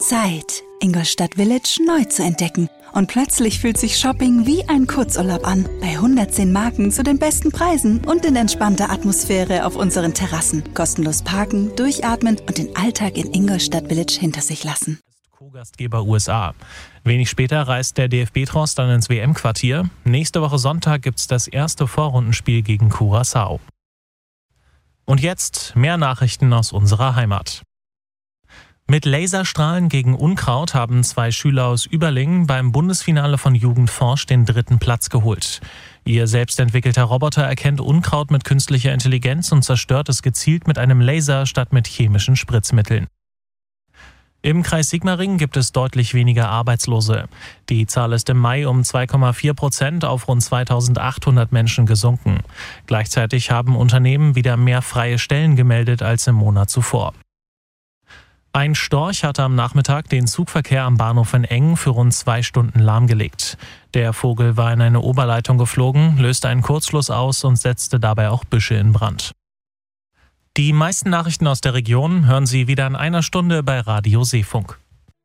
Zeit, Ingolstadt Village neu zu entdecken. Und plötzlich fühlt sich Shopping wie ein Kurzurlaub an. Bei 110 Marken zu den besten Preisen und in entspannter Atmosphäre auf unseren Terrassen. Kostenlos parken, durchatmen und den Alltag in Ingolstadt Village hinter sich lassen. Co-Gastgeber USA. Wenig später reist der DFB-Tross dann ins WM-Quartier. Nächste Woche Sonntag gibt's das erste Vorrundenspiel gegen Curaçao. Und jetzt mehr Nachrichten aus unserer Heimat. Mit Laserstrahlen gegen Unkraut haben 2 Schüler aus Überlingen beim Bundesfinale von Jugend forscht den 3. Platz geholt. Ihr selbstentwickelter Roboter erkennt Unkraut mit künstlicher Intelligenz und zerstört es gezielt mit einem Laser statt mit chemischen Spritzmitteln. Im Kreis Sigmaringen gibt es deutlich weniger Arbeitslose. Die Zahl ist im Mai um 2,4% auf rund 2.800 Menschen gesunken. Gleichzeitig haben Unternehmen wieder mehr freie Stellen gemeldet als im Monat zuvor. Ein Storch hatte am Nachmittag den Zugverkehr am Bahnhof in Engen für rund 2 Stunden lahmgelegt. Der Vogel war in eine Oberleitung geflogen, löste einen Kurzschluss aus und setzte dabei auch Büsche in Brand. Die meisten Nachrichten aus der Region hören Sie wieder in einer Stunde bei Radio Seefunk.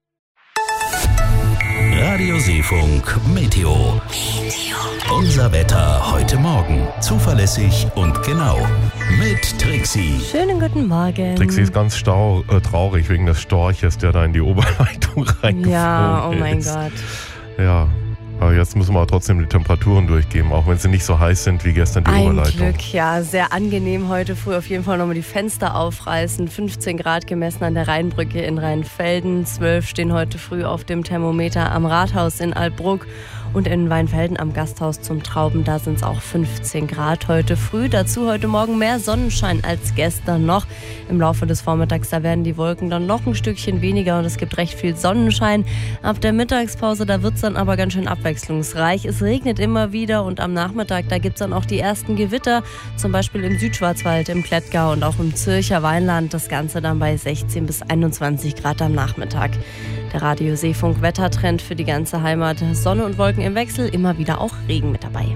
Radio Seefunk Meteo. Unser Wetter heute Morgen. Zuverlässig und genau. Mit Trixie. Schönen guten Morgen. Trixie ist ganz traurig wegen des Storches, der da in die Oberleitung reingeflogen ist. Ja, oh mein Gott. Ja, aber jetzt müssen wir trotzdem die Temperaturen durchgeben, auch wenn sie nicht so heiß sind wie gestern die Oberleitung. Ein Glück, ja. Sehr angenehm heute früh. Auf jeden Fall nochmal die Fenster aufreißen. 15 Grad gemessen an der Rheinbrücke in Rheinfelden. 12 stehen heute früh auf dem Thermometer am Rathaus in Altbruck. Und in Weinfelden am Gasthaus zum Trauben, da sind es auch 15 Grad heute früh. Dazu heute Morgen mehr Sonnenschein als gestern noch. Im Laufe des Vormittags, da werden die Wolken dann noch ein Stückchen weniger und es gibt recht viel Sonnenschein. Ab der Mittagspause, da wird es dann aber ganz schön abwechslungsreich. Es regnet immer wieder und am Nachmittag, da gibt es dann auch die ersten Gewitter. Zum Beispiel im Südschwarzwald, im Klettgau und auch im Zürcher Weinland. Das Ganze dann bei 16 bis 21 Grad am Nachmittag. Der Radio Seefunk Wettertrend für die ganze Heimat. Sonne und Wolken im Wechsel, immer wieder auch Regen mit dabei.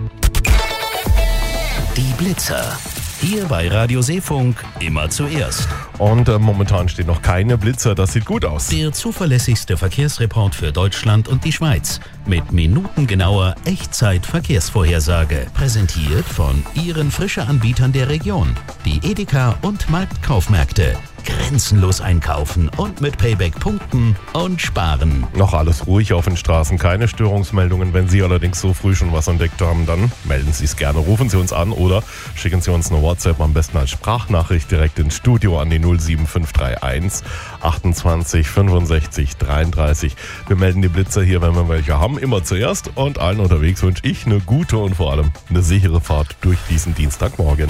Die Blitzer. Hier bei Radio Seefunk immer zuerst. Und momentan stehen noch keine Blitzer, das sieht gut aus. Der zuverlässigste Verkehrsreport für Deutschland und die Schweiz. Mit minutengenauer Echtzeit-Verkehrsvorhersage. Präsentiert von Ihren Frische-Anbietern der Region. Die Edeka und Marktkaufmärkte. Grenzenlos einkaufen und mit Payback punkten und sparen. Noch alles ruhig auf den Straßen, keine Störungsmeldungen. Wenn Sie allerdings so früh schon was entdeckt haben, dann melden Sie es gerne. Rufen Sie uns an oder schicken Sie uns eine WhatsApp, am besten als Sprachnachricht direkt ins Studio an die 07531 28 65 33. Wir melden die Blitzer hier, wenn wir welche haben, immer zuerst. Und allen unterwegs wünsche ich eine gute und vor allem eine sichere Fahrt durch diesen Dienstagmorgen.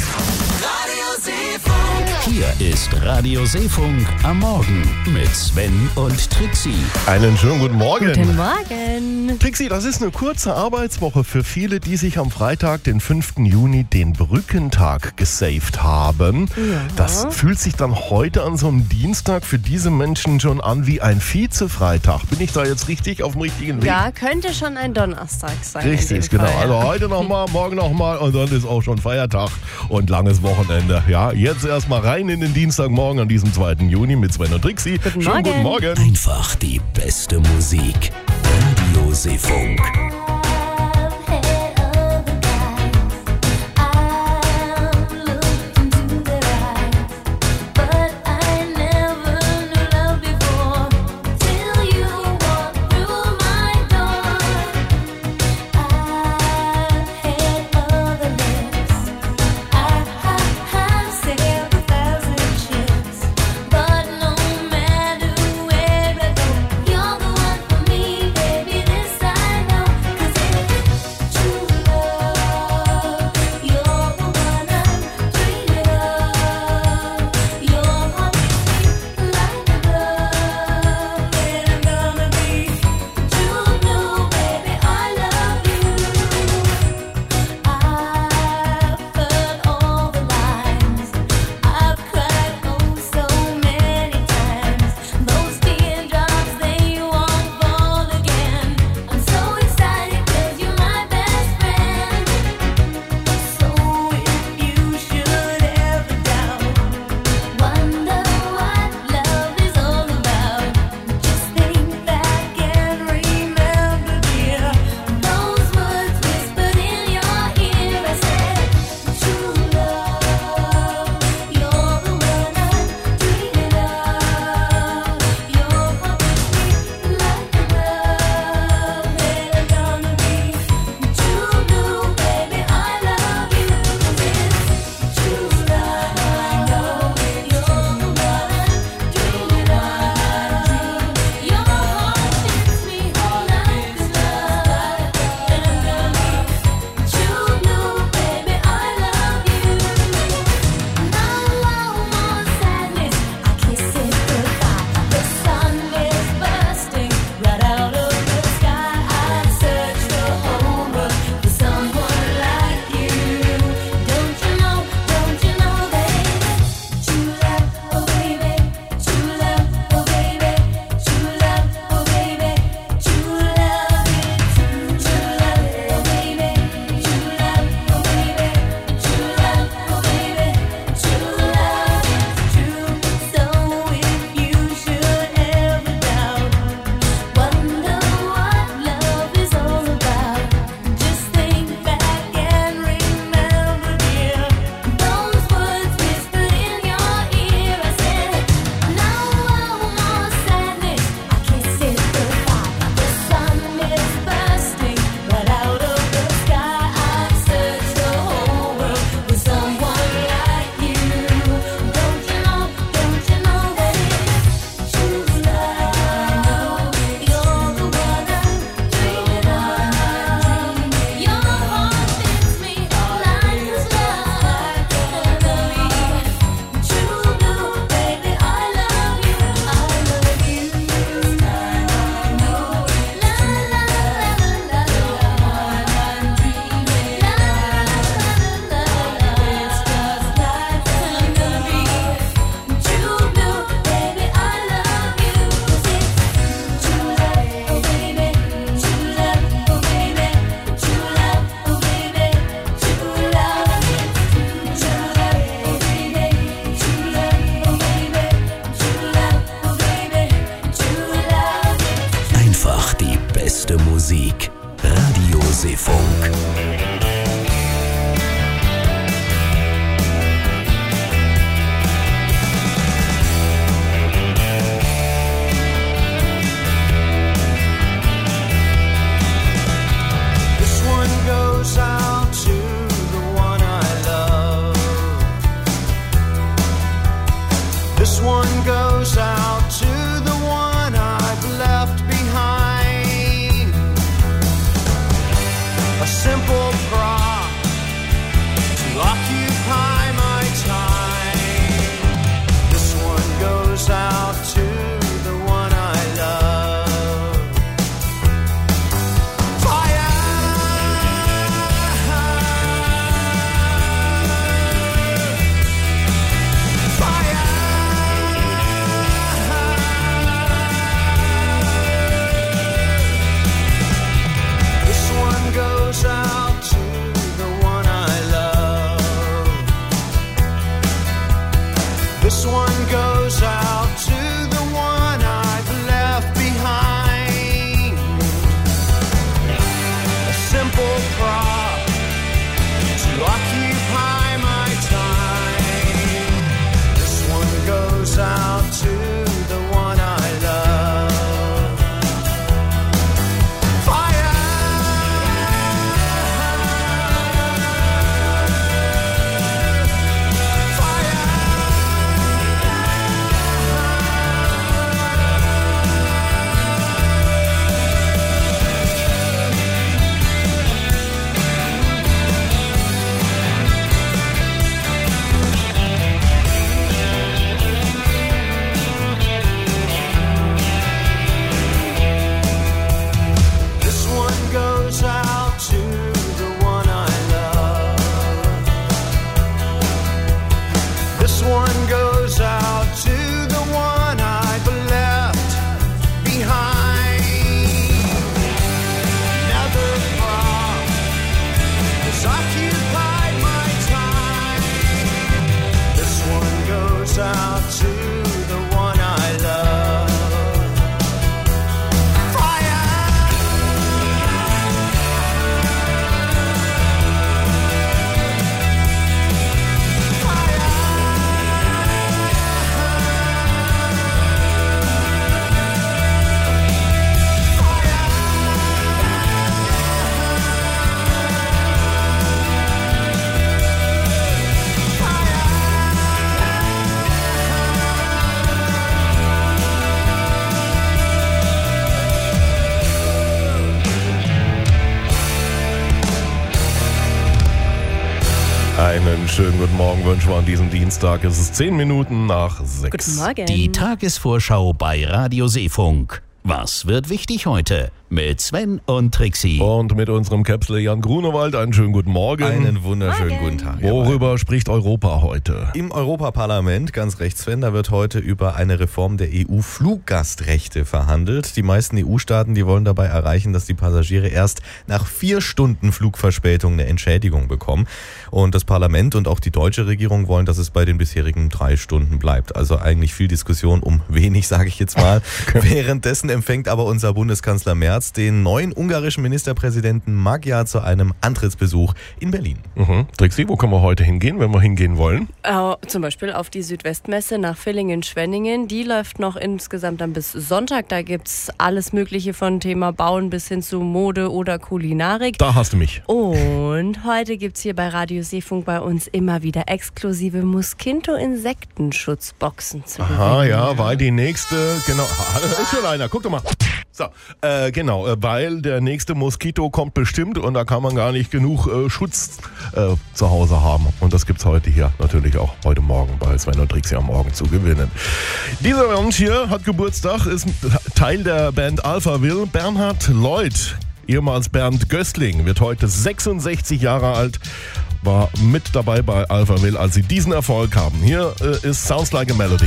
Hier ist Radio Seefunk am Morgen mit Sven und Trixie. Einen schönen guten Morgen. Guten Morgen. Trixie, das ist eine kurze Arbeitswoche für viele, die sich am Freitag, den 5. Juni, den Brückentag gesaved haben. Ja. Das fühlt sich dann heute an so einem Dienstag für diese Menschen schon an wie ein Vize-Freitag. Bin ich da jetzt richtig auf dem richtigen Weg? Ja, könnte schon ein Donnerstag sein. Richtig, genau. Fall, ja. Also heute nochmal, morgen nochmal und dann ist auch schon Feiertag und langes Wochenende. Ja, jetzt erstmal rein in den Dienstagmorgen an diesem 2. Juni mit Sven und Trixie. Schönen guten Morgen. Einfach die beste Musik. Radio Seefunk. Musik. Radio Seefunk. Einen schönen guten Morgen wünschen wir an diesem Dienstag. Es ist 10 Minuten nach 6. Guten Morgen. Die Tagesvorschau bei Radio Seefunk. Was wird wichtig heute? Mit Sven und Trixi. Und mit unserem Käpsler Jan Grunewald. Einen schönen guten Morgen. Einen wunderschönen guten Tag. Worüber spricht Europa heute? Im Europaparlament, ganz rechts Sven, da wird heute über eine Reform der EU-Fluggastrechte verhandelt. Die meisten EU-Staaten, die wollen dabei erreichen, dass die Passagiere erst nach 4 Stunden Flugverspätung eine Entschädigung bekommen. Und das Parlament und auch die deutsche Regierung wollen, dass es bei den bisherigen 3 Stunden bleibt. Also eigentlich viel Diskussion um wenig, sage ich jetzt mal. Währenddessen empfängt aber unser Bundeskanzler Merz den neuen ungarischen Ministerpräsidenten Magyar zu einem Antrittsbesuch in Berlin. Trixi, wo können wir heute hingehen, wenn wir hingehen wollen? Zum Beispiel auf die Südwestmesse nach Villingen-Schwenningen. Die läuft noch insgesamt dann bis Sonntag. Da gibt es alles Mögliche von Thema Bauen bis hin zu Mode oder Kulinarik. Da hast du mich. Und heute gibt es hier bei Radio Seefunk bei uns immer wieder exklusive Moskito-Insektenschutzboxen zu gewinnen. Aha, ja, weil die nächste, genau, da ist schon einer, guck doch mal. So, genau, weil der nächste Moskito kommt bestimmt und da kann man gar nicht genug Schutz zu Hause haben. Und das gibt's heute hier natürlich auch heute Morgen bei Sven und Trixi am Morgen zu gewinnen. Dieser Mensch hier hat Geburtstag, ist Teil der Band Alphaville. Bernhard Lloyd, ehemals Bernd Gößling, wird heute 66 Jahre alt. War mit dabei bei Alphaville, als sie diesen Erfolg haben. Hier ist Sounds Like a Melody.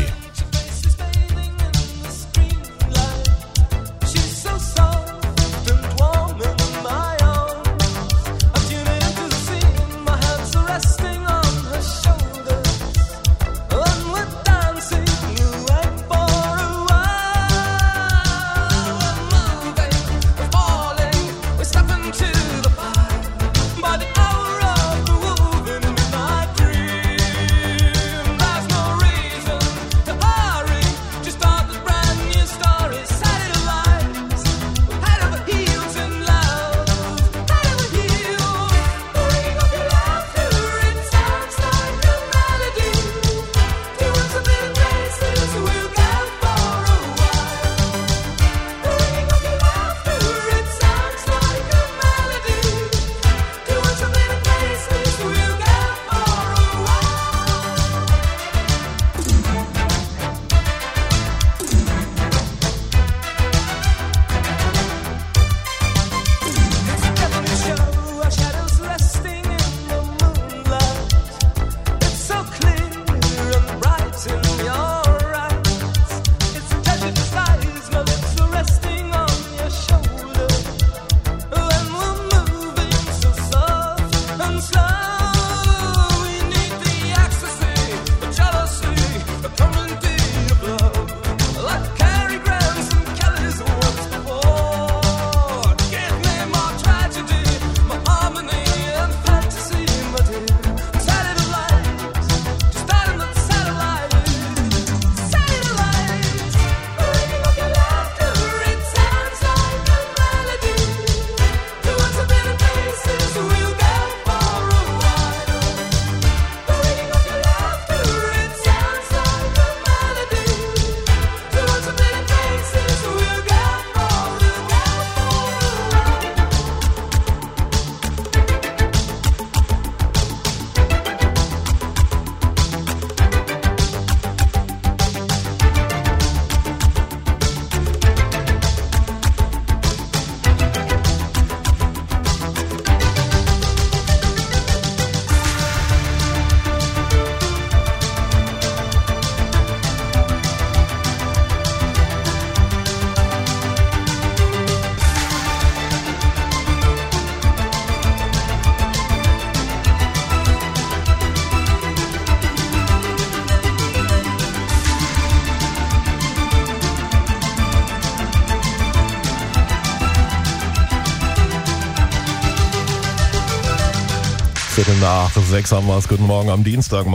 Viertel nach 6 haben wir es. Guten Morgen am Dienstag.